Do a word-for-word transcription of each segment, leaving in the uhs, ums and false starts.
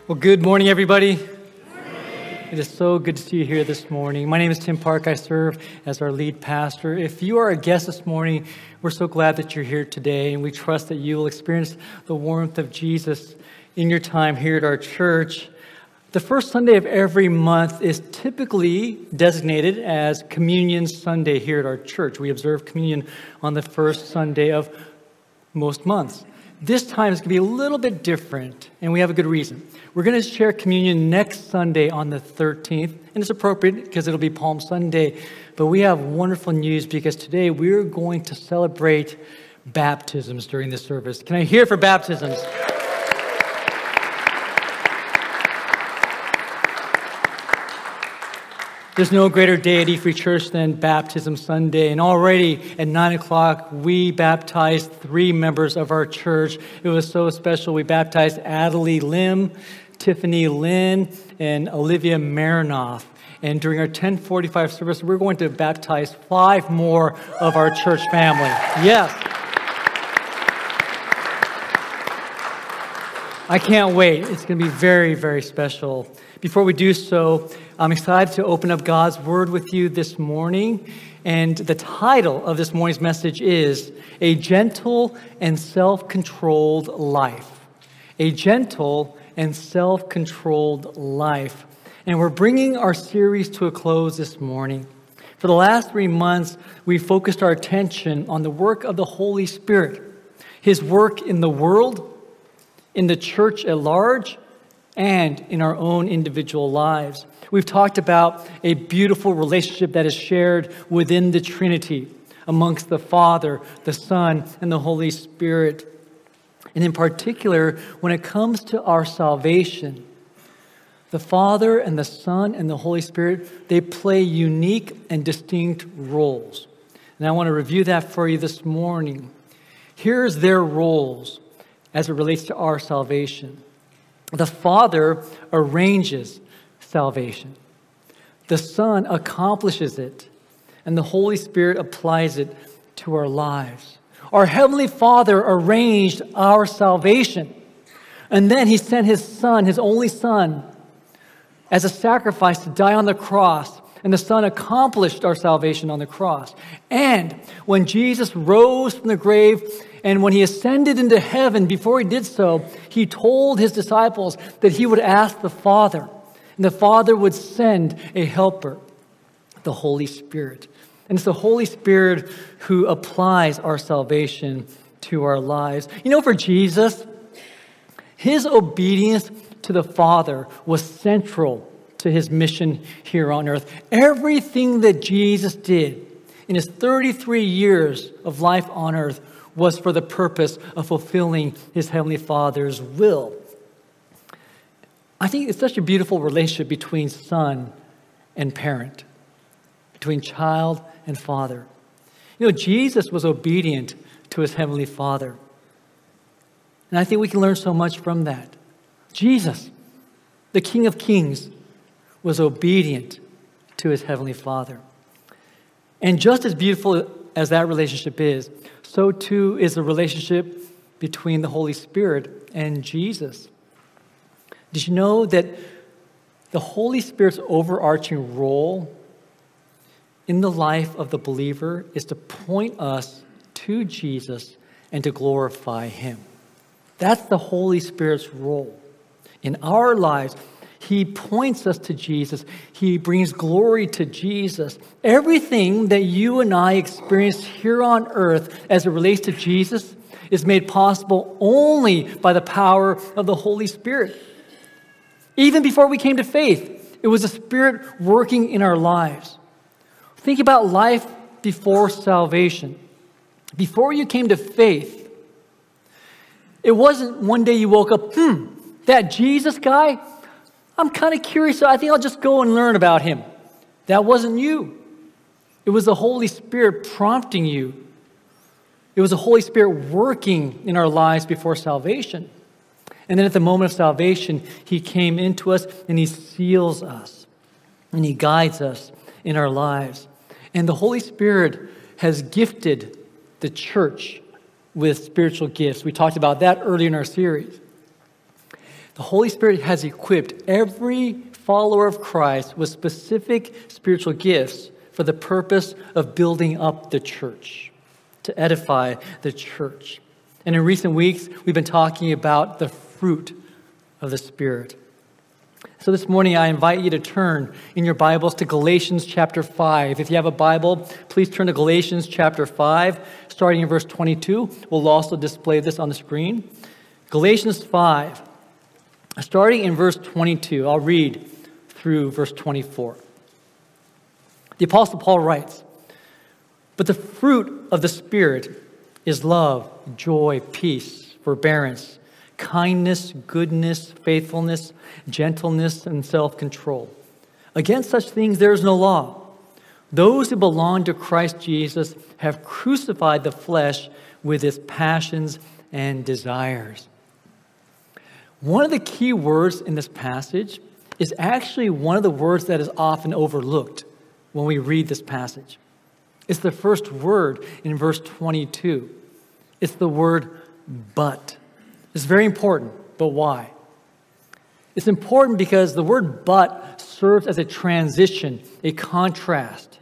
Well, good morning, everybody. Good morning. It is so good to see you here this morning. My name is Tim Park. I serve as our lead pastor. If you are a guest this morning, we're so glad that you're here today, and we trust that you will experience the warmth of Jesus in your time here at our church. The first Sunday of every month is typically designated as Communion Sunday here at our church. We observe communion on the first Sunday of most months. This time is going to be a little bit different, and we have a good reason. We're going to share communion next Sunday on the thirteenth, and it's appropriate because it'll be Palm Sunday. But we have wonderful news because today we're going to celebrate baptisms during this service. Can I hear for baptisms? There's no greater day at E-Free Church than Baptism Sunday. And already at nine o'clock, we baptized three members of our church. It was so special. We baptized Adelie Lim, Tiffany Lynn, and Olivia Marinoff. And during our ten forty-five service, we're going to baptize five more of our church family. Yes. I can't wait. It's going to be very, very special. Before we do so, I'm excited to open up God's Word with you this morning. And the title of this morning's message is A Gentle and Self-Controlled Life. A Gentle and Self-Controlled Life. And we're bringing our series to a close this morning. For the last three months, we focused our attention on the work of the Holy Spirit, His work in the world, in the church at large, and in our own individual lives. We've talked about a beautiful relationship that is shared within the Trinity amongst the Father, the Son, and the Holy Spirit. And in particular, when it comes to our salvation, the Father and the Son and the Holy Spirit, they play unique and distinct roles. And I want to review that for you this morning. Here's their roles as it relates to our salvation. The Father arranges salvation. The Son accomplishes it. And the Holy Spirit applies it to our lives. Our Heavenly Father arranged our salvation. And then He sent His Son, His only Son, as a sacrifice to die on the cross. And the Son accomplished our salvation on the cross. And when Jesus rose from the grave, and when He ascended into heaven, before He did so, He told His disciples that He would ask the Father, and the Father would send a helper, the Holy Spirit. And it's the Holy Spirit who applies our salvation to our lives. You know, for Jesus, His obedience to the Father was central to His mission here on earth. Everything that Jesus did in His thirty-three years of life on earth was for the purpose of fulfilling His Heavenly Father's will. I think it's such a beautiful relationship between son and parent, between child and father. You know, Jesus was obedient to His Heavenly Father. And I think we can learn so much from that. Jesus, the King of Kings, was obedient to His Heavenly Father. And just as beautiful as that relationship is, so too is the relationship between the Holy Spirit and Jesus. Did you know that the Holy Spirit's overarching role in the life of the believer is to point us to Jesus and to glorify Him? That's the Holy Spirit's role in our lives. He points us to Jesus. He brings glory to Jesus. Everything that you and I experience here on earth as it relates to Jesus is made possible only by the power of the Holy Spirit. Even before we came to faith, it was the Spirit working in our lives. Think about life before salvation. Before you came to faith, it wasn't one day you woke up, hmm, that Jesus guy, I'm kind of curious, so I think I'll just go and learn about him. That wasn't you. It was the Holy Spirit prompting you. It was the Holy Spirit working in our lives before salvation. And then at the moment of salvation, He came into us and He seals us. And He guides us in our lives. And the Holy Spirit has gifted the church with spiritual gifts. We talked about that earlier in our series. The Holy Spirit has equipped every follower of Christ with specific spiritual gifts for the purpose of building up the church, to edify the church. And in recent weeks, we've been talking about the fruit of the Spirit. So this morning, I invite you to turn in your Bibles to Galatians chapter five. If you have a Bible, please turn to Galatians chapter five, starting in verse twenty-two. We'll also display this on the screen. Galatians five, starting in verse twenty-two. I'll read through verse twenty-four. The Apostle Paul writes, "But the fruit of the Spirit is love, joy, peace, forbearance, kindness, goodness, faithfulness, gentleness, and self-control. Against such things there is no law. Those who belong to Christ Jesus have crucified the flesh with its passions and desires." One of the key words in this passage is actually one of the words that is often overlooked when we read this passage. It's the first word in verse twenty-two. It's the word "but." It's very important, but why? It's important because the word "but" serves as a transition, a contrast.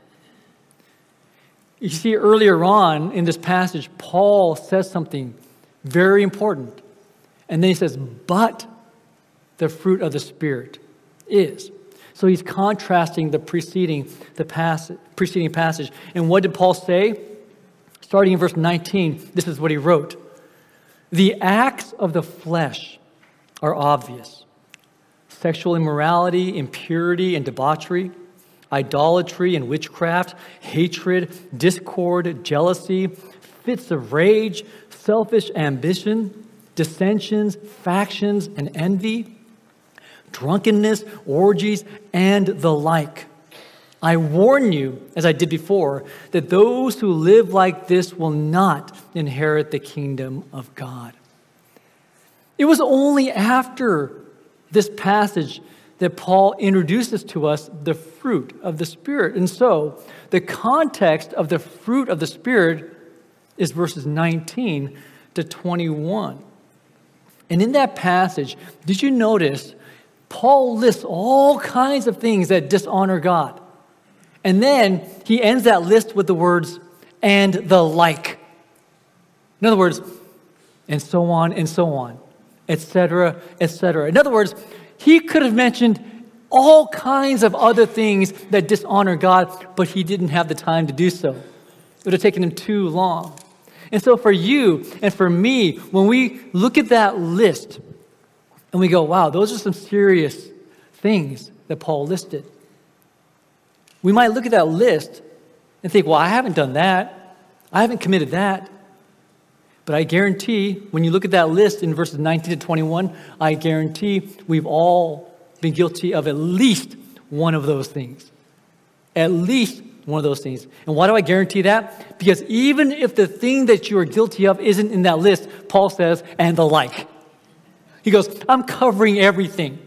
You see, earlier on in this passage, Paul says something very important. And then he says, "but the fruit of the Spirit is." So he's contrasting the preceding, the passage, preceding passage. And what did Paul say? Starting in verse nineteen, this is what he wrote. "The acts of the flesh are obvious: sexual immorality, impurity and debauchery, idolatry and witchcraft, hatred, discord, jealousy, fits of rage, selfish ambition, dissensions, factions, and envy, drunkenness, orgies, and the like. I warn you, as I did before, that those who live like this will not inherit the kingdom of God." It was only after this passage that Paul introduces to us the fruit of the Spirit. And so, the context of the fruit of the Spirit is verses nineteen to twenty-one. And in that passage, did you notice Paul lists all kinds of things that dishonor God? And then he ends that list with the words, "and the like." In other words, and so on and so on, et cetera, et cetera. In other words, he could have mentioned all kinds of other things that dishonor God, but he didn't have the time to do so. It would have taken him too long. And so for you and for me, when we look at that list and we go, wow, those are some serious things that Paul listed, we might look at that list and think, well, I haven't done that. I haven't committed that. But I guarantee, when you look at that list in verses nineteen to twenty-one, I guarantee we've all been guilty of at least one of those things. At least one of those things. And why do I guarantee that? Because even if the thing that you are guilty of isn't in that list, Paul says, "and the like." He goes, I'm covering everything.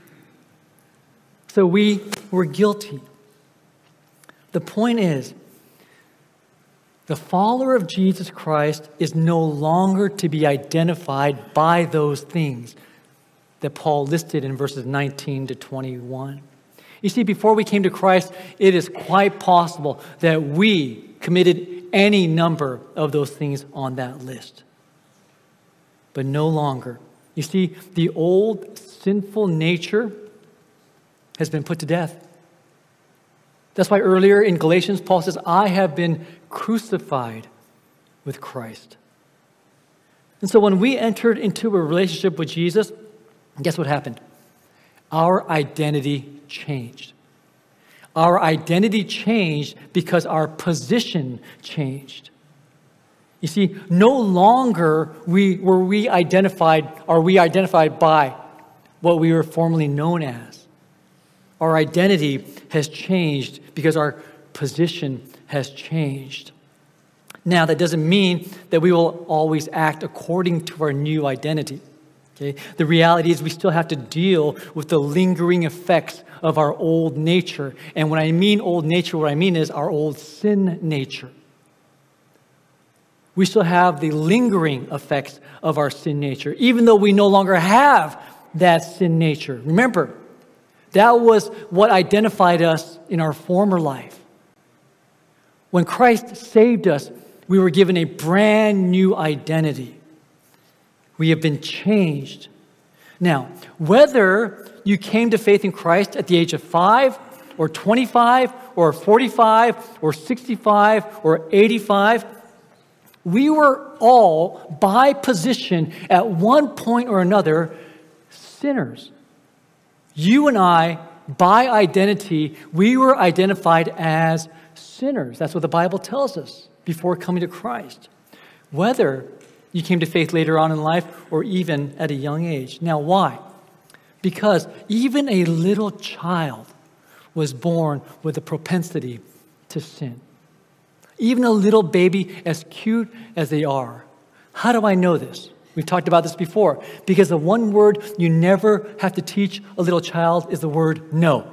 So we were guilty. The point is, the follower of Jesus Christ is no longer to be identified by those things that Paul listed in verses nineteen to twenty-one. You see, before we came to Christ, it is quite possible that we committed any number of those things on that list. But no longer. You see, the old sinful nature has been put to death. That's why earlier in Galatians, Paul says, I have been crucified with Christ. And so when we entered into a relationship with Jesus, guess what happened? Our identity changed. Our identity changed because our position changed. You see, no longer we, were we identified, are we identified by what we were formerly known as. Our identity has changed because our position has changed. Now, that doesn't mean that we will always act according to our new identity. Okay? The reality is we still have to deal with the lingering effects of our old nature. And when I mean old nature, what I mean is our old sin nature. We still have the lingering effects of our sin nature, even though we no longer have that sin nature. Remember, that was what identified us in our former life. When Christ saved us, we were given a brand new identity. We have been changed. Now, whether you came to faith in Christ at the age of five, or twenty-five, or forty-five, or sixty-five, or eighty-five, we were all, by position, at one point or another, sinners. You and I, by identity, we were identified as sinners. That's what the Bible tells us before coming to Christ. Whether you came to faith later on in life or even at a young age. Now, why? Because even a little child was born with a propensity to sin. Even a little baby, as cute as they are. How do I know this? We've talked about this before. Because the one word you never have to teach a little child is the word no.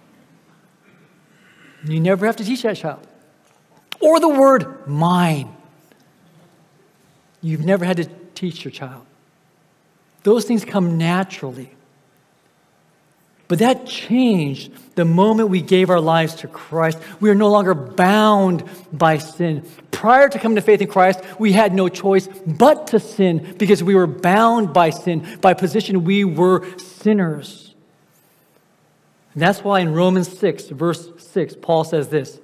You never have to teach that child. Or the word mine. You've never had to teach your child. Those things come naturally. But that changed the moment we gave our lives to Christ. We are no longer bound by sin. Prior to coming to faith in Christ, we had no choice but to sin because we were bound by sin. By position, we were sinners. And that's why in Romans six, verse six, Paul says this.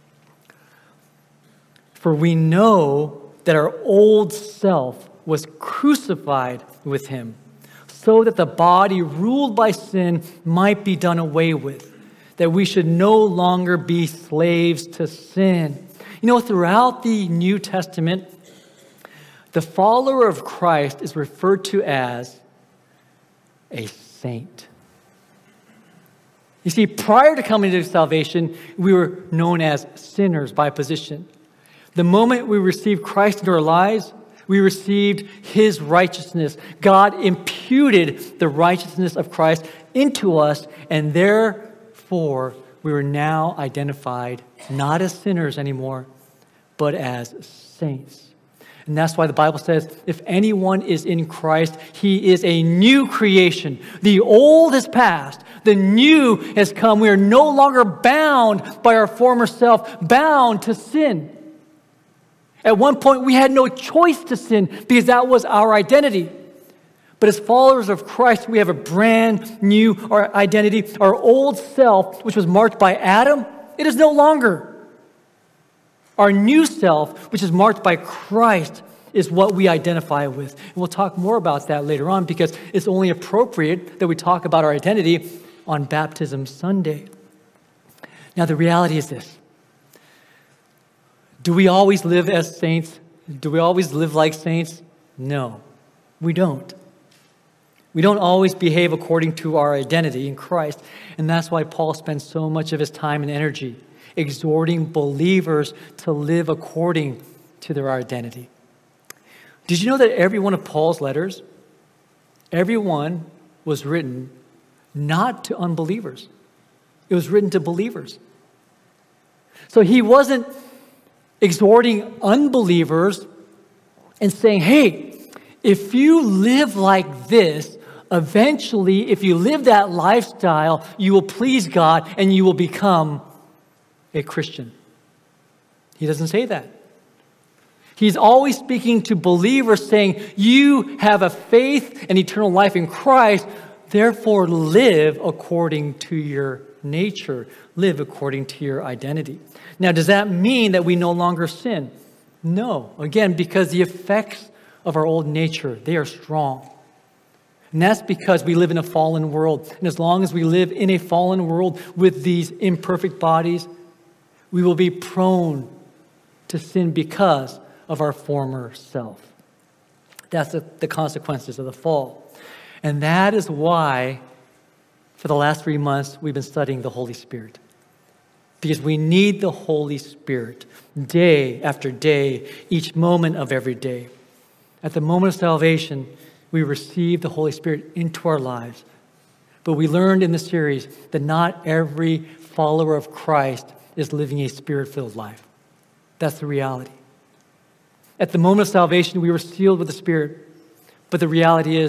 For we know that our old self was crucified with him, so that the body ruled by sin might be done away with, that we should no longer be slaves to sin. You know, throughout the New Testament, the follower of Christ is referred to as a saint. You see, prior to coming to salvation, we were known as sinners by position. The moment we received Christ into our lives, we received his righteousness. God imputed the righteousness of Christ into us, and therefore we were now identified not as sinners anymore, but as saints. And that's why the Bible says, if anyone is in Christ, he is a new creation. The old has passed. The new has come. We are no longer bound by our former self, bound to sin. At one point, we had no choice to sin because that was our identity. But as followers of Christ, we have a brand new our identity. Our old self, which was marked by Adam, it is no longer. Our new self, which is marked by Christ, is what we identify with. And we'll talk more about that later on because it's only appropriate that we talk about our identity on Baptism Sunday. Now, the reality is this. Do we always live as saints? Do we always live like saints? No, we don't. We don't always behave according to our identity in Christ. And that's why Paul spends so much of his time and energy exhorting believers to live according to their identity. Did you know that every one of Paul's letters, every one was written not to unbelievers? It was written to believers. So he wasn't exhorting unbelievers and saying, hey, if you live like this, eventually, if you live that lifestyle, you will please God and you will become a Christian. He doesn't say that. He's always speaking to believers saying, you have a faith and eternal life in Christ, therefore live according to your nature, live according to your identity. Now, does that mean that we no longer sin? No. Again, because the effects of our old nature, they are strong. And that's because we live in a fallen world. And as long as we live in a fallen world with these imperfect bodies, we will be prone to sin because of our former self. That's the, the consequences of the fall. And that is why, for the last three months, we've been studying the Holy Spirit. Because we need the Holy Spirit day after day, each moment of every day. At the moment of salvation, we receive the Holy Spirit into our lives. But we learned in the series that not every follower of Christ is living a Spirit-filled life. That's the reality. At the moment of salvation, we were sealed with the Spirit. But the reality is,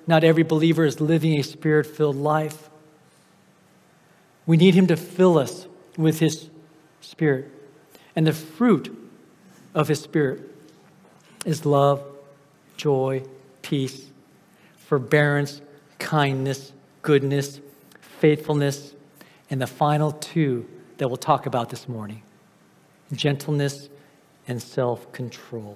Not every believer is living a spirit-filled life. We need him to fill us with his Spirit. And the fruit of his Spirit is love, joy, peace, forbearance, kindness, goodness, faithfulness, and the final two that we'll talk about this morning, gentleness and self-control.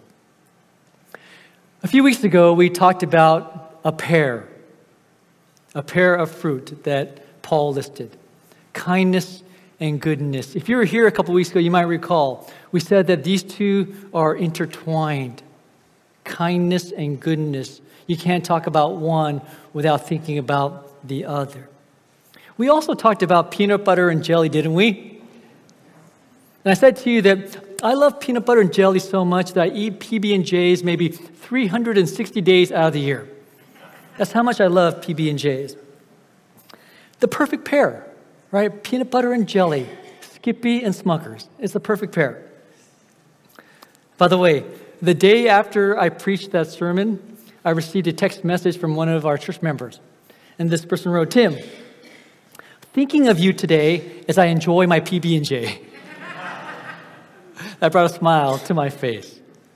A few weeks ago, we talked about a pear, a pear of fruit that Paul listed, kindness and goodness. If you were here a couple weeks ago, you might recall, we said that these two are intertwined, kindness and goodness. You can't talk about one without thinking about the other. We also talked about peanut butter and jelly, didn't we? And I said to you that I love peanut butter and jelly so much that I eat P B and J's maybe three hundred sixty days out of the year. That's how much I love P B and J's. The perfect pair, right? Peanut butter and jelly, Skippy and Smuckers. It's the perfect pair. By the way, the day after I preached that sermon, I received a text message from one of our church members. And this person wrote, "Tim, thinking of you today as I enjoy my P B and J." That brought a smile to my face.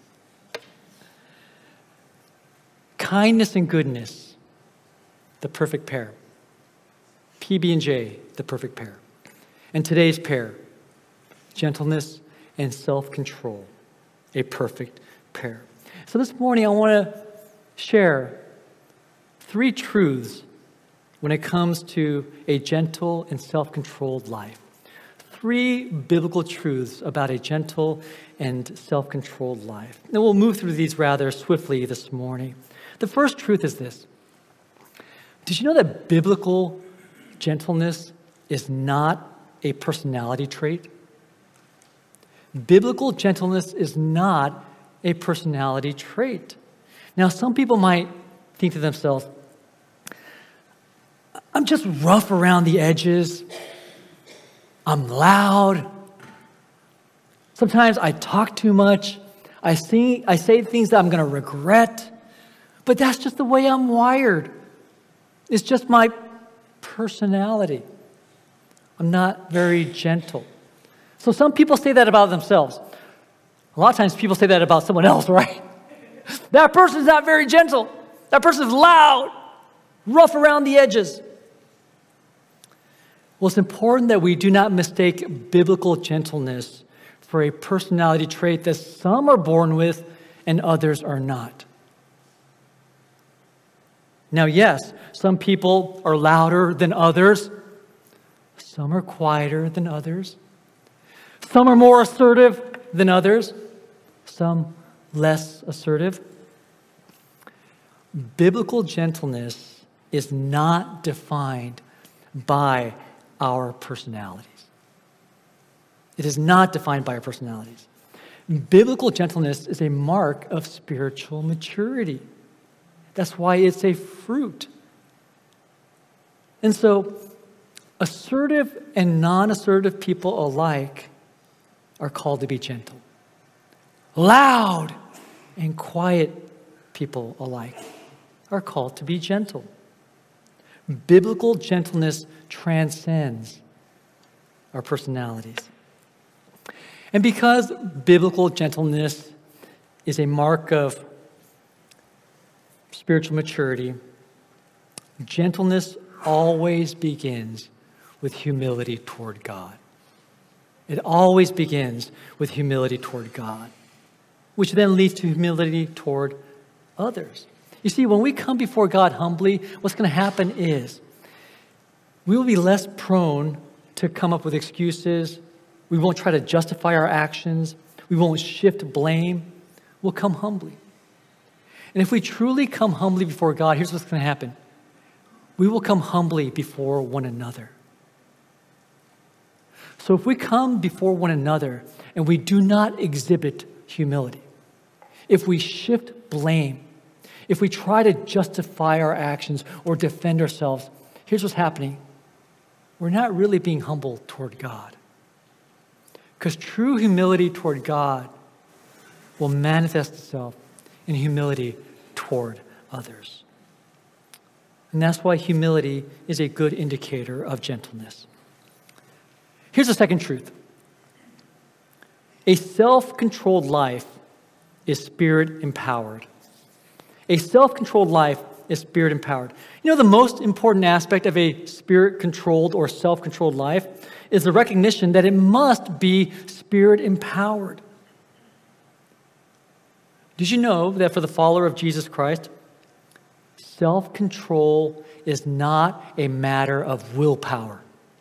Kindness and goodness, the perfect pair. P B and J, the perfect pair. And today's pair, gentleness and self-control, a perfect pair. So this morning I want to share three truths when it comes to a gentle and self-controlled life. Three biblical truths about a gentle and self-controlled life. And we'll move through these rather swiftly this morning. The first truth is this. Did you know that biblical gentleness is not a personality trait? Biblical gentleness is not a personality trait. Now, some people might think to themselves, I'm just rough around the edges. I'm loud. Sometimes I talk too much. I sing, I say things that I'm going to regret. But that's just the way I'm wired. It's just my personality. I'm not very gentle. So some people say that about themselves. A lot of times people say that about someone else, right? That person's not very gentle. That person's loud, rough around the edges. Well, it's important that we do not mistake biblical gentleness for a personality trait that some are born with and others are not. Now, yes, some people are louder than others. Some are quieter than others. Some are more assertive than others. Some less assertive. Biblical gentleness is not defined by our personalities. It is not defined by our personalities. Biblical gentleness is a mark of spiritual maturity. That's why it's a fruit. And so, assertive and non-assertive people alike are called to be gentle. Loud and quiet people alike are called to be gentle. Biblical gentleness transcends our personalities. And because biblical gentleness is a mark of spiritual maturity, gentleness always begins with humility toward God. It always begins with humility toward God, which then leads to humility toward others. You see, when we come before God humbly, what's going to happen is we will be less prone to come up with excuses. We won't try to justify our actions. We won't shift blame. We'll come humbly. And if we truly come humbly before God, here's what's going to happen. We will come humbly before one another. So if we come before one another and we do not exhibit humility, if we shift blame, if we try to justify our actions or defend ourselves, here's what's happening. We're not really being humble toward God. Because true humility toward God will manifest itself in humility toward others. And that's why humility is a good indicator of gentleness. Here's the second truth. A self-controlled life is spirit-empowered. A self-controlled life is spirit-empowered. You know, the most important aspect of a spirit-controlled or self-controlled life is the recognition that it must be spirit-empowered. Did you know that for the follower of Jesus Christ, self-control is not a matter of willpower?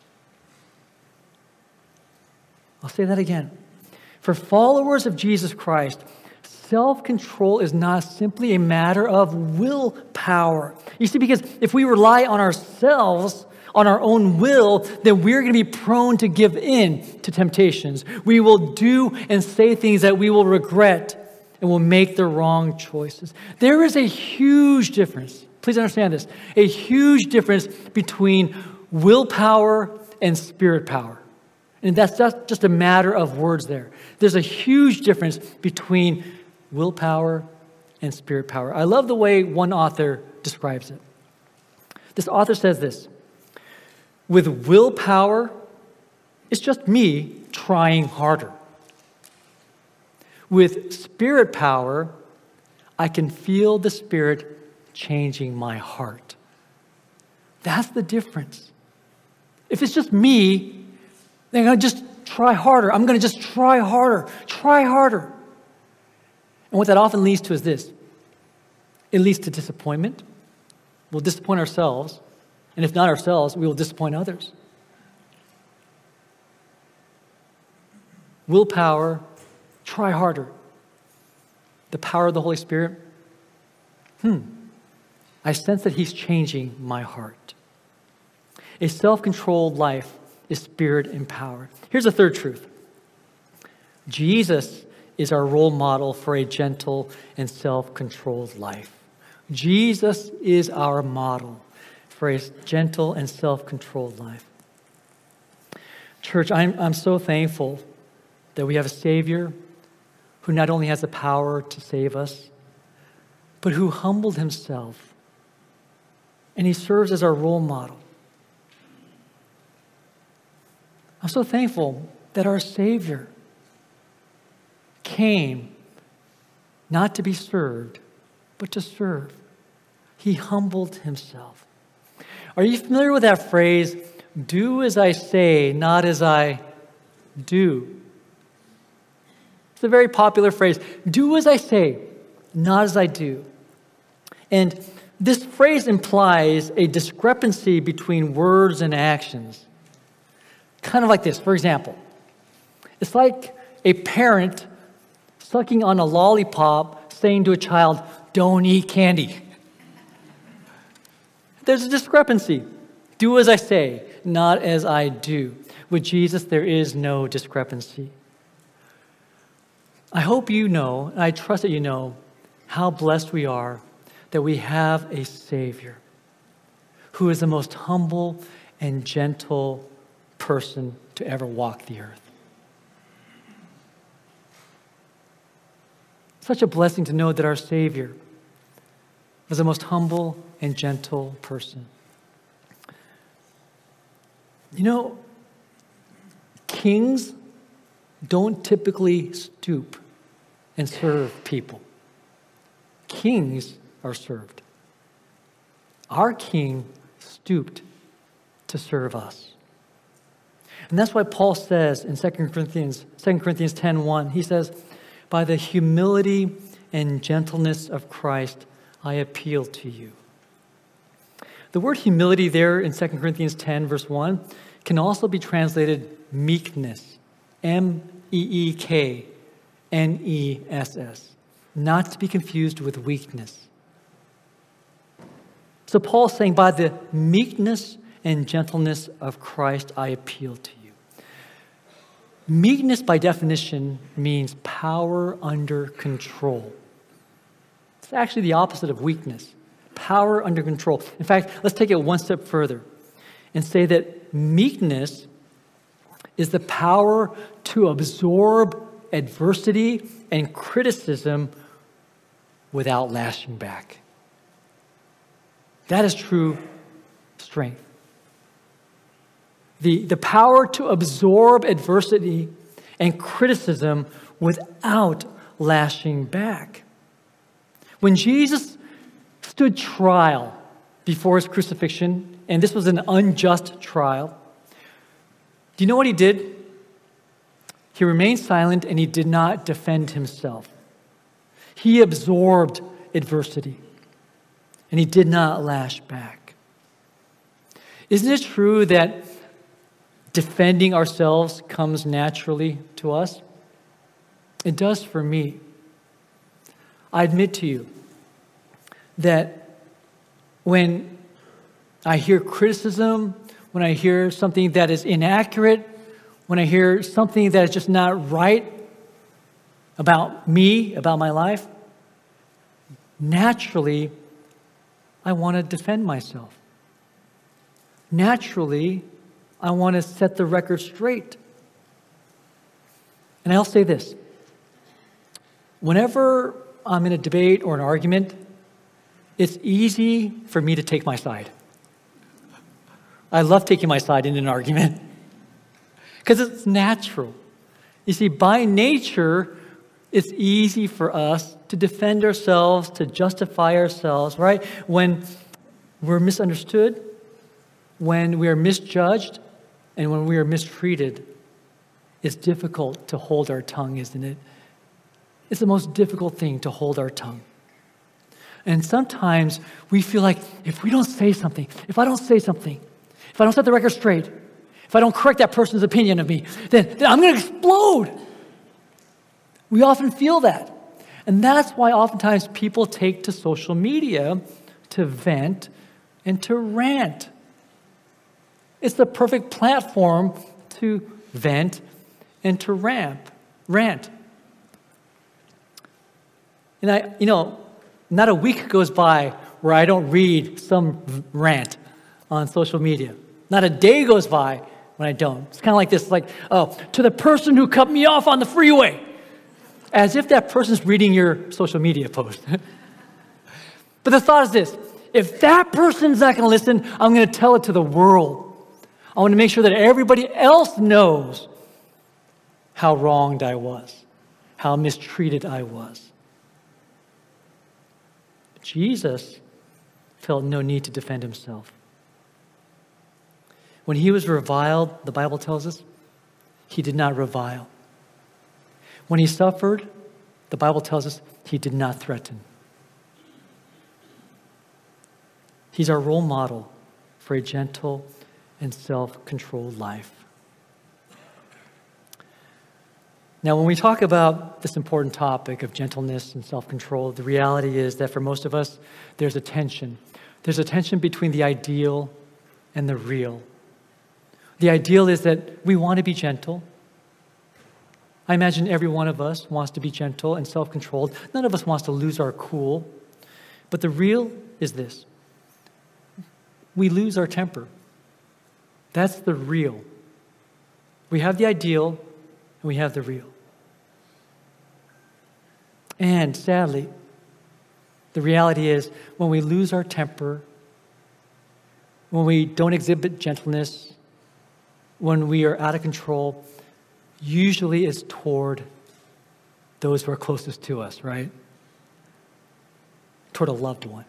I'll say that again. For followers of Jesus Christ, self-control is not simply a matter of willpower. You see, because if we rely on ourselves, on our own will, then we're going to be prone to give in to temptations. We will do and say things that we will regret and will make the wrong choices. There is a huge difference. Please understand this. A huge difference between willpower and spirit power. And that's not just a matter of words there. There's a huge difference between willpower and spirit power. I love the way one author describes it. This author says this: with willpower, it's just me trying harder. With spirit power, I can feel the Spirit changing my heart. That's the difference. If it's just me, then I'm going to just try harder. I'm going to just try harder, try harder. And what that often leads to is this. It leads to disappointment. We'll disappoint ourselves. And if not ourselves, we will disappoint others. Willpower, try harder. The power of the Holy Spirit, hmm, I sense that He's changing my heart. A self-controlled life is spirit-empowered. Here's a third truth. Jesus is our role model for a gentle and self-controlled life. Jesus is our model for a gentle and self-controlled life. Church, I'm, I'm so thankful that we have a Savior who not only has the power to save us, but who humbled Himself. And He serves as our role model. I'm so thankful that our Savior came not to be served, but to serve. He humbled Himself. Are you familiar with that phrase, do as I say, not as I do? It's a very popular phrase, do as I say, not as I do. And this phrase implies a discrepancy between words and actions. Kind of like this, for example. It's like a parent sucking on a lollipop saying to a child, don't eat candy. There's a discrepancy. Do as I say, not as I do. With Jesus, there is no discrepancy. I hope you know, and I trust that you know, how blessed we are that we have a Savior who is the most humble and gentle person to ever walk the earth. Such a blessing to know that our Savior was the most humble and gentle person. You know, kings don't typically stoop and serve people. Kings are served. Our King stooped to serve us. And that's why Paul says in Second Corinthians, Second Corinthians ten one, he says, by the humility and gentleness of Christ, I appeal to you. The word humility there in Second Corinthians ten, verse one, can also be translated meekness, M E E K N E S S, not to be confused with weakness. So Paul's saying, by the meekness and gentleness of Christ, I appeal to you. Meekness, by definition, means power under control. It's actually the opposite of weakness, power under control. In fact, let's take it one step further and say that meekness is the power to absorb adversity and criticism without lashing back. That is true strength. The, the power to absorb adversity and criticism without lashing back. When Jesus stood trial before his crucifixion, and this was an unjust trial, do you know what he did? He remained silent and he did not defend himself. He absorbed adversity and he did not lash back. Isn't it true that defending ourselves comes naturally to us? It does for me. I admit to you that when I hear criticism, when I hear something that is inaccurate, when I hear something that is just not right about me, about my life, naturally, I want to defend myself. Naturally, I want to set the record straight. And I'll say this. Whenever I'm in a debate or an argument, it's easy for me to take my side. I love taking my side in an argument because it's natural. You see, by nature, it's easy for us to defend ourselves, to justify ourselves, right? When we're misunderstood, when we are misjudged, and when we are mistreated, it's difficult to hold our tongue, isn't it? It's the most difficult thing to hold our tongue. And sometimes we feel like if we don't say something, if I don't say something, if I don't set the record straight, if I don't correct that person's opinion of me, then, then I'm going to explode. We often feel that. And that's why oftentimes people take to social media to vent and to rant. It's the perfect platform to vent and to ramp, rant. And I, you know, not a week goes by where I don't read some rant on social media. Not a day goes by when I don't. It's kind of like this, like, oh, to the person who cut me off on the freeway. As if that person's reading your social media post. But the thought is this: if that person's not going to listen, I'm going to tell it to the world. I want to make sure that everybody else knows how wronged I was, how mistreated I was. Jesus felt no need to defend himself. When he was reviled, the Bible tells us, he did not revile. When he suffered, the Bible tells us he did not threaten. He's our role model for a gentle and self-controlled life. Now, when we talk about this important topic of gentleness and self-control, the reality is that for most of us, there's a tension. There's a tension between the ideal and the real. The ideal is that we want to be gentle. I imagine every one of us wants to be gentle and self-controlled. None of us wants to lose our cool. But the real is this: we lose our temper. That's the real. We have the ideal and we have the real. And sadly, the reality is when we lose our temper, when we don't exhibit gentleness, when we are out of control, usually it's toward those who are closest to us, right? Toward a loved one.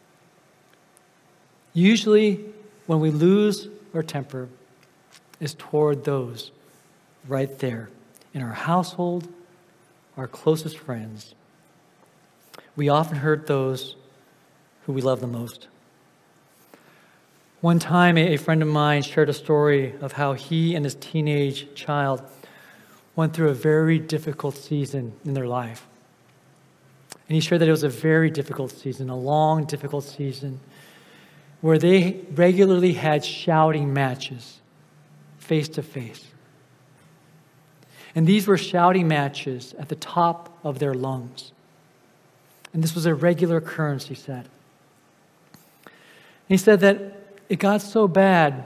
Usually, when we lose our temper, is toward those right there in our household, our closest friends. We often hurt those who we love the most. One time, a friend of mine shared a story of how he and his teenage child went through a very difficult season in their life. And he shared that it was a very difficult season, a long, difficult season, where they regularly had shouting matches, face to face. And these were shouting matches at the top of their lungs. And this was a regular occurrence, he said. And he said that it got so bad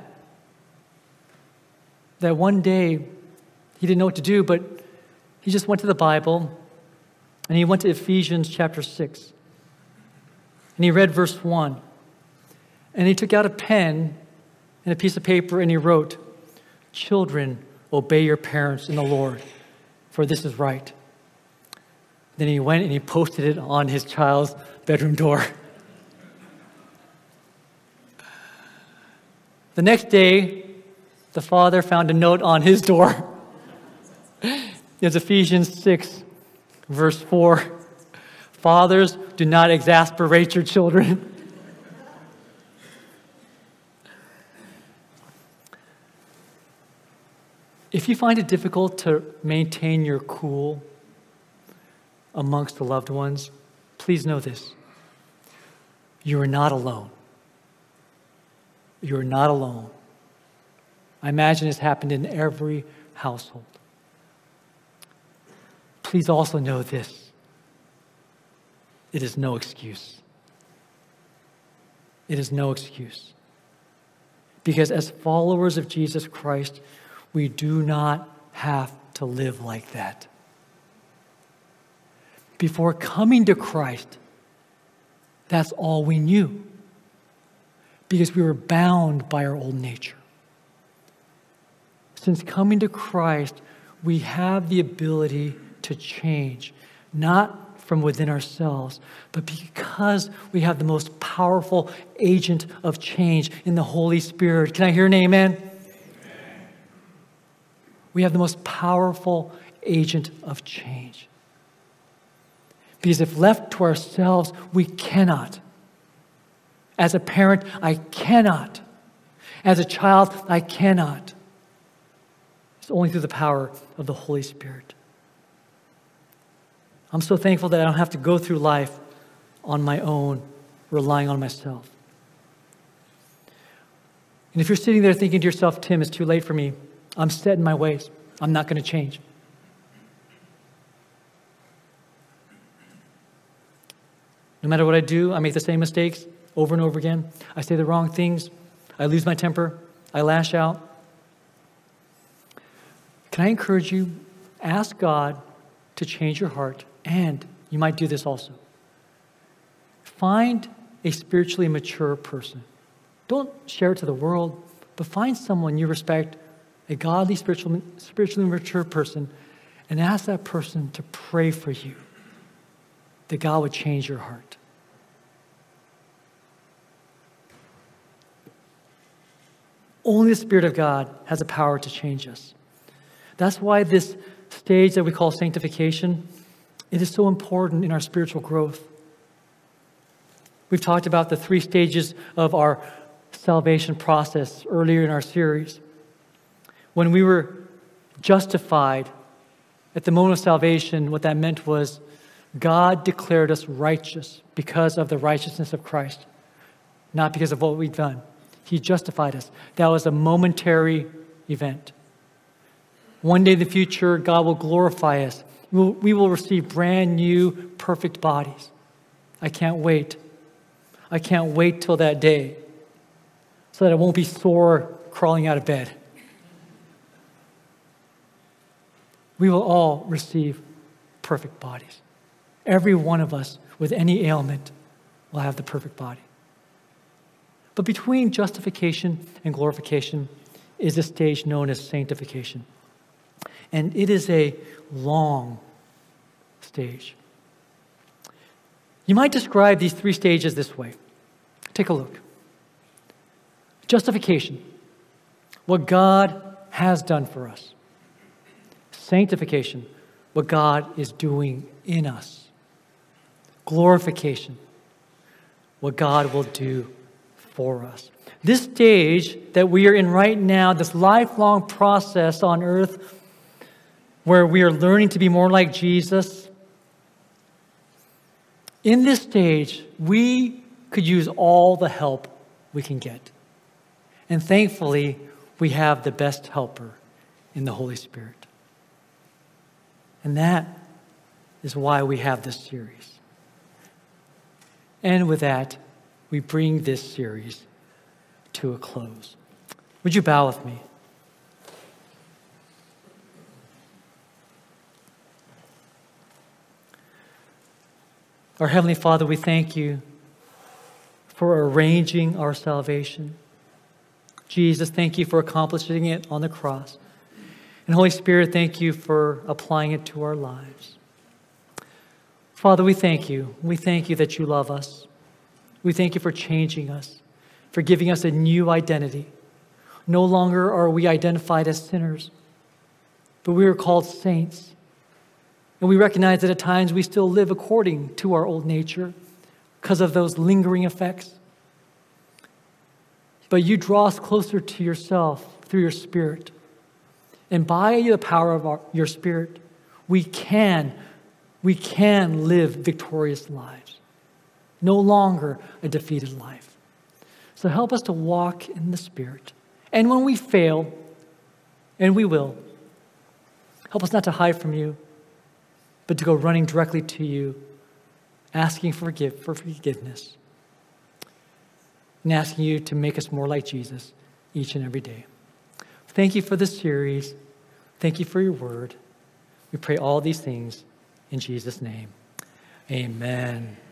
that one day he didn't know what to do, but he just went to the Bible and he went to Ephesians chapter six. And he read verse one. And he took out a pen and a piece of paper and he wrote, "Children, obey your parents in the Lord, for this is right." Then he went and he posted it on his child's bedroom door. The next day, the father found a note on his door. It's Ephesians six, verse four. "Fathers, do not exasperate your children." If you find it difficult to maintain your cool amongst the loved ones, please know this. You are not alone. You are not alone. I imagine it's happened in every household. Please also know this. It is no excuse. It is no excuse. Because as followers of Jesus Christ, we do not have to live like that. Before coming to Christ, that's all we knew. Because we were bound by our old nature. Since coming to Christ, we have the ability to change, not from within ourselves, but because we have the most powerful agent of change in the Holy Spirit. Can I hear an amen? Amen. We have the most powerful agent of change. Because if left to ourselves, we cannot. As a parent, I cannot. As a child, I cannot. It's only through the power of the Holy Spirit. I'm so thankful that I don't have to go through life on my own, relying on myself. And if you're sitting there thinking to yourself, "Tim, it's too late for me. I'm set in my ways. I'm not going to change." No matter what I do, I make the same mistakes over and over again. I say the wrong things. I lose my temper. I lash out. Can I encourage you? Ask God to change your heart, and you might do this also. Find a spiritually mature person. Don't share it to the world, but find someone you respect, a godly, spiritual, spiritually mature person, and ask that person to pray for you, that God would change your heart. Only the Spirit of God has the power to change us. That's why this stage that we call sanctification, it is so important in our spiritual growth. We've talked about the three stages of our salvation process earlier in our series. When we were justified at the moment of salvation, what that meant was God declared us righteous because of the righteousness of Christ, not because of what we've done. He justified us. That was a momentary event. One day in the future, God will glorify us. We will, we will receive brand new, perfect bodies. I can't wait. I can't wait till that day so that I won't be sore crawling out of bed. We will all receive perfect bodies. Every one of us with any ailment will have the perfect body. But between justification and glorification is a stage known as sanctification. And it is a long stage. You might describe these three stages this way. Take a look. Justification, what God has done for us. Sanctification, what God is doing in us. Glorification, what God will do for us. This stage that we are in right now, this lifelong process on earth where we are learning to be more like Jesus, in this stage, we could use all the help we can get. And thankfully, we have the best helper in the Holy Spirit. And that is why we have this series. And with that, we bring this series to a close. Would you bow with me? Our Heavenly Father, we thank you for arranging our salvation. Jesus, thank you for accomplishing it on the cross. And Holy Spirit, thank you for applying it to our lives. Father, we thank you. We thank you that you love us. We thank you for changing us, for giving us a new identity. No longer are we identified as sinners, but we are called saints. And we recognize that at times we still live according to our old nature because of those lingering effects. But you draw us closer to yourself through your Spirit. And by the power of our, your Spirit, we can, we can live victorious lives. No longer a defeated life. So help us to walk in the Spirit. And when we fail, and we will, help us not to hide from you, but to go running directly to you, asking for, forgive, for forgiveness, and asking you to make us more like Jesus each and every day. Thank you for this series. Thank you for your word. We pray all these things in Jesus' name. Amen.